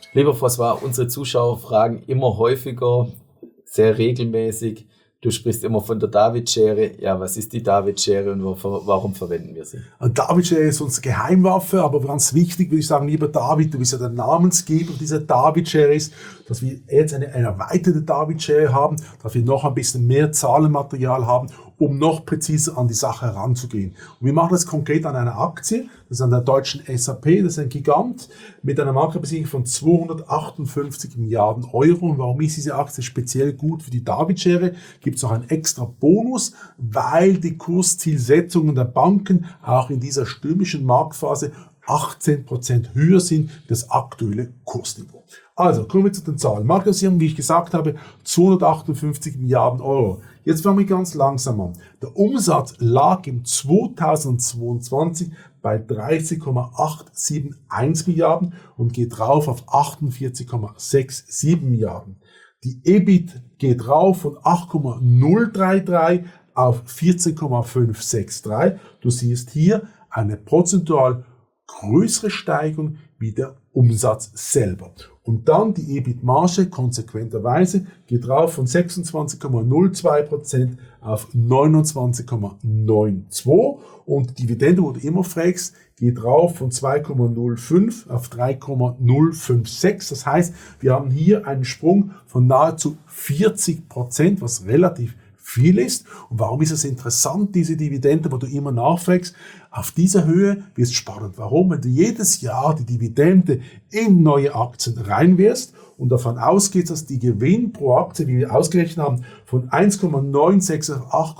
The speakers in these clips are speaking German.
Lieber François, unsere Zuschauer fragen immer häufiger, sehr regelmäßig, du sprichst immer von der David-Schere. Ja, was ist die David-Schere und warum verwenden wir sie? David-Schere ist unsere Geheimwaffe, aber ganz wichtig würde ich sagen, lieber David, du bist ja der Namensgeber dieser David-Schere ist, dass wir jetzt eine erweiterte David-Schere haben, dass wir noch ein bisschen mehr Zahlenmaterial haben, um noch präziser an die Sache heranzugehen. Und wir machen das konkret an einer Aktie, das ist an der deutschen SAP, das ist ein Gigant mit einer Marktbesicherung von 258 Milliarden Euro. Und warum ist diese Aktie speziell gut für die David-Schere? Gibt es noch einen extra Bonus, weil die Kurszielsetzungen der Banken auch in dieser stürmischen Marktphase 18% höher sind als das aktuelle Kursniveau. Also, kommen wir zu den Zahlen. Marktbesicherung, wie ich gesagt habe, 258 Milliarden Euro. Jetzt fangen wir ganz langsam an. Der Umsatz lag im 2022 bei 30,871 Milliarden und geht rauf auf 48,67 Milliarden. Die EBIT geht rauf von 8,033 auf 14,563. Du siehst hier eine prozentual größere Steigung wie der Umsatz selber. Und dann die EBIT-Marge konsequenterweise geht rauf von 26,02% auf 29,92%. Und die Dividende, wo du immer fragst, geht rauf von 2,05 auf 3,056. Das heißt, wir haben hier einen Sprung von nahezu 40%, was relativ viel ist. Und warum ist es interessant, diese Dividende, wo du immer nachfragst? Auf dieser Höhe wird es spannend. Warum? Wenn du jedes Jahr die Dividende in neue Aktien reinwirfst und davon ausgehst, dass die Gewinn pro Aktie, wie wir ausgerechnet haben, von 1,96 auf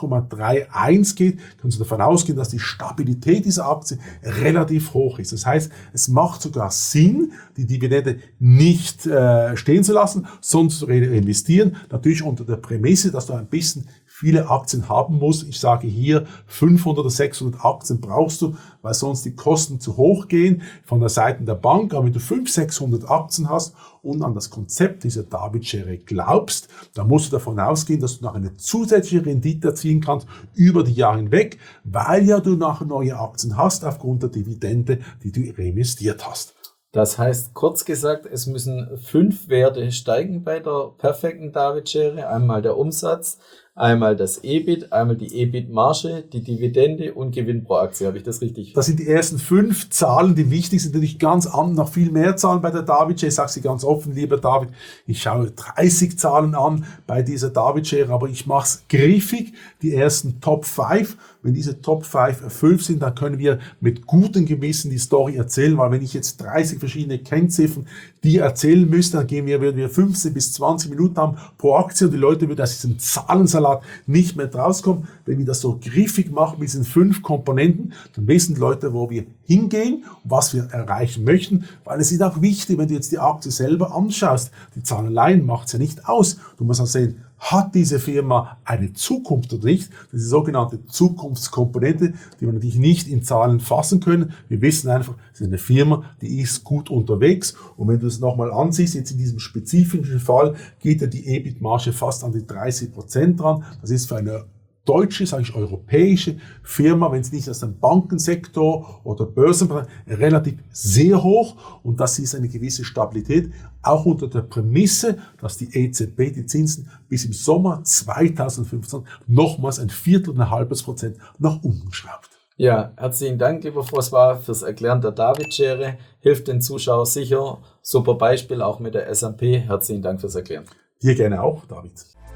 8,31 geht, kannst du davon ausgehen, dass die Stabilität dieser Aktie relativ hoch ist. Das heißt, es macht sogar Sinn, die Dividende nicht stehen zu lassen, sondern zu reinvestieren. Natürlich unter der Prämisse, dass du ein bisschen viele Aktien haben musst. Ich sage hier 500 oder 600 Aktien brauchst du, weil sonst die Kosten zu hoch gehen von der Seite der Bank. Aber wenn du 500, 600 Aktien hast und an das Konzept dieser David-Schere glaubst, dann musst du davon ausgehen, dass du noch eine zusätzliche Rendite erzielen kannst über die Jahre hinweg, weil ja du nachher neue Aktien hast aufgrund der Dividende, die du reinvestiert hast. Das heißt, kurz gesagt, es müssen 5 Werte steigen bei der perfekten David-Schere. Einmal der Umsatz, einmal das EBIT, einmal die EBIT-Marge, die Dividende und Gewinn pro Aktie. Habe ich das richtig? Das sind die ersten 5 Zahlen, die wichtig sind. Natürlich ganz an, noch viel mehr Zahlen bei der David-Schere. Ich sage sie ganz offen, lieber David, ich schaue 30 Zahlen an bei dieser David-Schere, aber ich mache es griffig. Die ersten Top 5. Wenn diese Top 5 erfüllt sind, dann können wir mit gutem Gewissen die Story erzählen, weil wenn ich jetzt 30 verschiedene Kennziffern die erzählen müsste, dann würden wir 15 bis 20 Minuten haben pro Aktie und die Leute würden aus diesem Zahlensalat nicht mehr rauskommen. Wenn wir das so griffig machen mit diesen 5 Komponenten, dann wissen die Leute, wo wir hingehen und was wir erreichen möchten, weil es ist auch wichtig, wenn du jetzt die Aktie selber anschaust, die Zahlen allein macht es ja nicht aus. Du musst auch sehen, hat diese Firma eine Zukunft oder nicht? Das ist die sogenannte Zukunftskomponente, die wir natürlich nicht in Zahlen fassen können. Wir wissen einfach, es ist eine Firma, die ist gut unterwegs. Und wenn du es nochmal ansiehst, jetzt in diesem spezifischen Fall geht ja die EBIT-Marge fast an die 30% dran. Das ist für eine deutsche, sage ich europäische Firma, wenn es nicht aus dem Bankensektor oder Börsenbereich, relativ sehr hoch und das ist eine gewisse Stabilität, auch unter der Prämisse, dass die EZB die Zinsen bis im Sommer 2015 nochmals 0,25% nach unten schraubt. Ja, herzlichen Dank, lieber François, fürs Erklären der David-Schere. Hilft den Zuschauern sicher. Super Beispiel auch mit der S&P. Herzlichen Dank fürs Erklären. Dir gerne auch, David.